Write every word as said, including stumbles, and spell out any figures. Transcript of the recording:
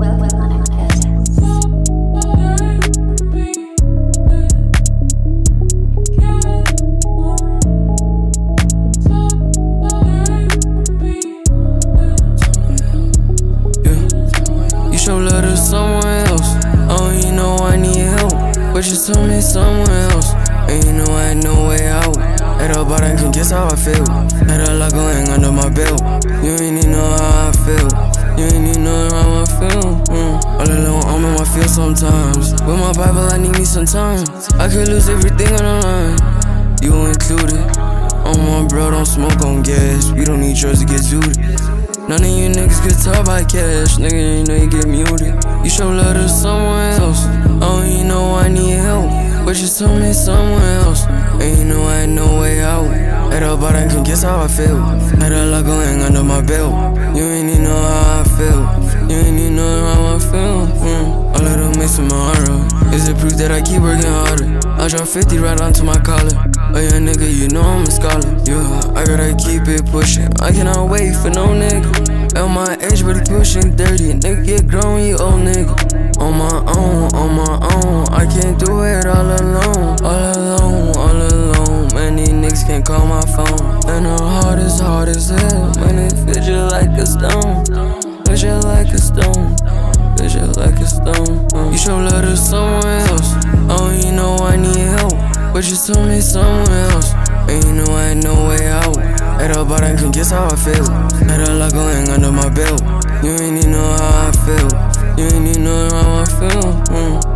well, well on it. Show love to someone else. Oh, you know I need help, but you told me someone else. And you know I had no way out. At all, but I can guess how I feel. Had a lot going under my belt. You ain't even know how I feel. You ain't even know how I feel. Mm. All alone, I'm in my field sometimes. With my Bible, I need me some time. I could lose everything on the line, you included. On my bro, don't smoke on gas. We don't need drugs to get zooted. None of you niggas get talk by cash, nigga, you know you get muted. You show love to someone else. Oh, you know I need help, but you told me someone else. And you know I had no way out. At all, but I can guess how I feel. Had a lot going under my belt. You ain't even know how I feel. You ain't even know how I feel. Mm. All of them makes my heart up. Is it proof that I keep working harder? I drop fifty right onto my collar. Oh yeah, nigga, you know I'm a scholar. Yeah, I gotta keep it pushing. I cannot wait for no nigga. At my age, but he pushing thirty. Nigga get grown, you old nigga. On my own, on my own. I can't do it all alone. All alone, all alone. Man, these niggas can't call my phone. And her heart is hard as hell. Man, it fits you like a stone. Fits you like a stone. Fits you like a stone. You show love to someone else. Oh, you know I need help, but you told me someone else. And you know I had no way out. At all, but I can guess how I feel. Had a lot going under my belt. You ain't even know how I feel. You ain't even know how I feel. Mm.